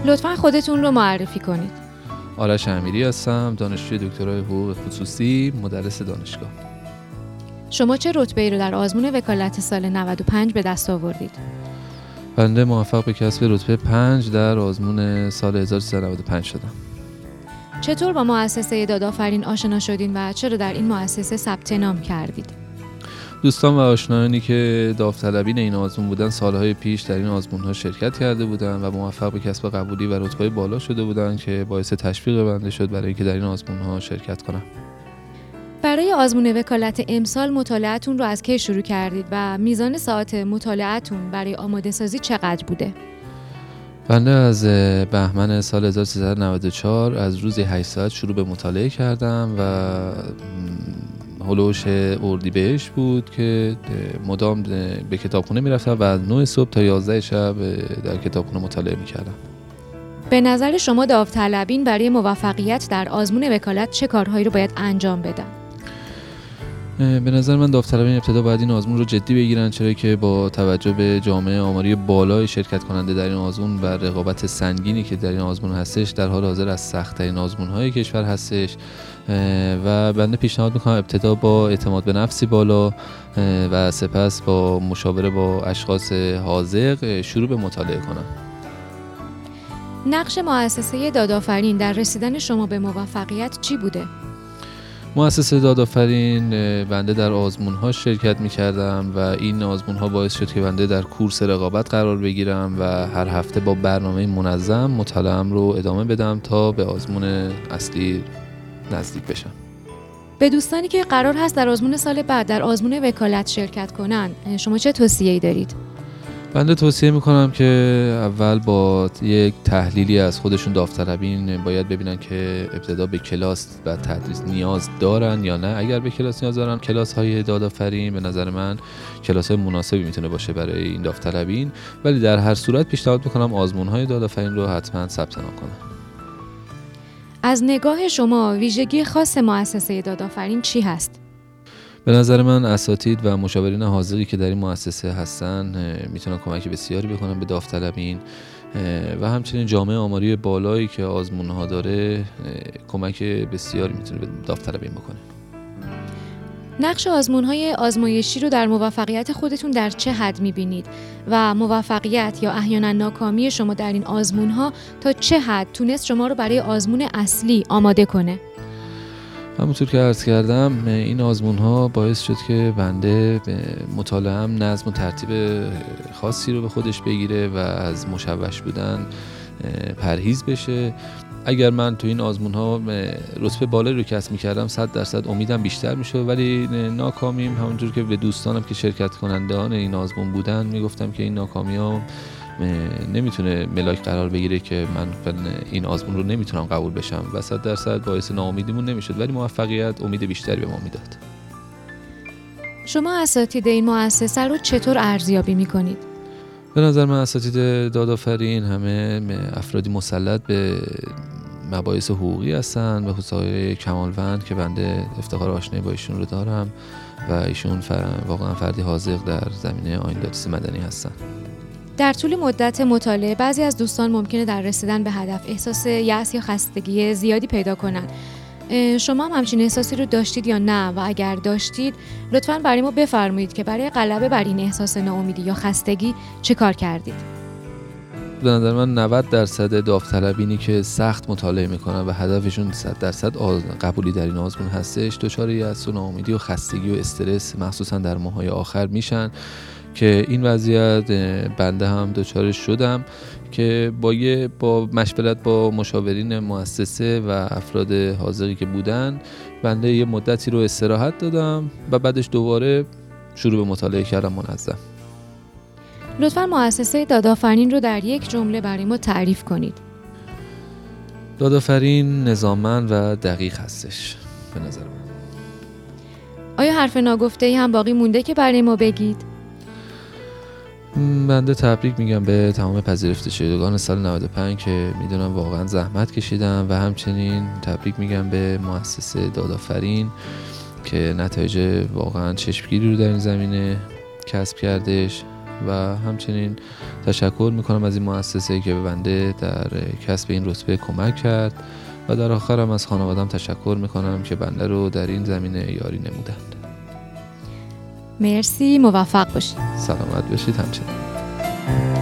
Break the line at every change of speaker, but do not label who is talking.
لطفاً خودتون رو معرفی کنید.
آرش امیری هستم، دانشجوی دکترای حقوق خصوصی، مدرس دانشگاه.
شما چه رتبه‌ای رو در آزمون وکالت سال 95 به دست آوردید؟
بنده موفق به کسب رتبه 5 در آزمون سال 1395 شدم.
چطور با مؤسسه دادآفرین آشنا شدین و چرا در این مؤسسه ثبت نام کردید؟
دوستان و آشنایانی که داوطلبین این آزمون بودن سالهای پیش در این آزمون‌ها شرکت کرده بودند و موفق به کسب قبولی و رتبه بالا شده بودند که باعث تشویق بنده شد برای اینکه در این آزمون‌ها شرکت کنم.
برای آزمون وکالت امسال مطالعه‌تون رو از کی شروع کردید و میزان ساعات مطالعه‌تون برای آماده سازی چقدر بوده؟
بنده از بهمن سال 1394 از روزی 8 ساعت شروع به مطالعه کردم و هلوش اردیبهشت بود که مدام به کتابخونه میرفتم و از 9 صبح تا 11 شب در کتابخونه مطالعه میکردم.
به نظر شما داوطلبین برای موفقیت در آزمون وکالت چه کارهایی رو باید انجام بدن؟
به نظر من داوطلبین ابتدا باید این آزمون رو جدی بگیرن، چرا که با توجه به جامعه آماری بالای شرکت کننده در این آزمون و رقابت سنگینی که در این آزمون هستش، در حال حاضر از سخت‌ترین آزمون‌های کشور هستش و بنده پیشنهاد می‌کنم ابتدا با اعتماد به نفسی بالا و سپس با مشاوره با اشخاص حاذق شروع به مطالعه کنن.
نقش مؤسسه دادآفرین در رسیدن شما به موفقیت چی بوده؟
مؤسسه دادآفرین بنده در آزمون‌ها شرکت می‌کردم و این آزمون‌ها باعث شد که بنده در کورس رقابت قرار بگیرم و هر هفته با برنامه منظم مطالعه‌ام رو ادامه بدم تا به آزمون اصلی نزدیک بشم.
به دوستانی که قرار هست در آزمون سال بعد در آزمون وکالت شرکت کنن شما چه توصیه‌ای دارید؟
بنده توصیه میکنم که اول با یک تحلیلی از خودشون داوطلبین باید ببینن که ابتدا به کلاس و تدریس نیاز دارن یا نه. اگر به کلاس نیاز دارن، کلاس های دادآفرین به نظر من کلاس های مناسبی میتونه باشه برای این داوطلبین، ولی در هر صورت پیشنهاد میکنم آزمون های دادآفرین رو حتما ثبت نام کنن.
از نگاه شما ویژگی خاص مؤسسه دادآفرین چی هست؟
به نظر من اساتید و مشاورین حاذقی که در این مؤسسه هستن میتونن کمک بسیاری بکنن به داوطلبین و همچنین جامعه آماری بالایی که آزمون‌ها داره کمک بسیاری میتونه به داوطلبین بکنه.
نقش آزمون‌های آزمایشی رو در موفقیت خودتون در چه حد می‌بینید و موفقیت یا احیانا ناکامی شما در این آزمون‌ها تا چه حد تونست شما رو برای آزمون اصلی آماده کنه؟
همونطور که عرض کردم این آزمون‌ها باعث شد که بنده مطالعه‌ام نظم و ترتیب خاصی رو به خودش بگیره و از مشوش بودن پرهیز بشه. اگر من تو این آزمون‌ها رتبه بالایی رو کسب می‌کردم 100% امیدم بیشتر میشه، ولی ناکامیم همونجور که به دوستانم که شرکت کنندگان این آزمون بودن میگفتم که این ناکامی‌ها نمیتونه ملاک قرار بگیره که من این آزمون رو نمیتونم قبول بشم و 100% باعث ناامیدیمون نمیشد، ولی موفقیت امید بیشتری به ما میداد.
شما اساتید این مؤسسه رو چطور ارزیابی میکنید؟
به نظر من اساتید دادآفرین همه افرادی مسلط به مباحث حقوقی هستن، به خصوص آقای کمالوند که بنده افتخار آشنایی با ایشون رو دارم و ایشون واقعا فردی حاذق در زمینه آیین دادرسی مدنی هستن.
در طول مدت مطالعه بعضی از دوستان ممکنه در رسیدن به هدف احساس یأس یا خستگی زیادی پیدا کنن. شما هم همچین احساسی رو داشتید یا نه؟ و اگر داشتید لطفاً برای ما بفرمایید که برای غلبه بر این احساس ناامیدی یا خستگی چه کار کردید؟
به نظر من 90% داوطلبینی که سخت مطالعه میکنن و هدفشون 100% قبولی در این آزمون هستش دچار یأس و ناامیدی و خستگی و استرس مخصوصا در ماه‌های آخر میشن که این وضعیت بنده هم دچارش شدم که با مشورت با مشاورین مؤسسه و افراد حاذقی که بودن بنده یه مدتی رو استراحت دادم و بعدش دوباره شروع به مطالعه کردم منظم.
لطفاً مؤسسه دادآفرین رو در یک جمله برای ما تعریف کنید.
دادآفرین نظاممند و دقیق هستش به نظر من.
آیا حرف ناگفته‌ای هم باقی مونده که برای ما بگید؟
بنده تبریک میگم به تمام پذیرفته شدگان سال 95 که میدونم واقعا زحمت کشیدم و همچنین تبریک میگم به مؤسسه دادآفرین که نتایج واقعا چشمگیری رو در این زمینه کسب کردش و همچنین تشکر میکنم از این مؤسسه که به بنده در کسب این رتبه کمک کرد و در آخرم از خانواده‌ام تشکر میکنم که بنده رو در این زمینه یاری نمودند.
مرسی، موفق باشید.
سلامت باشید همچنین.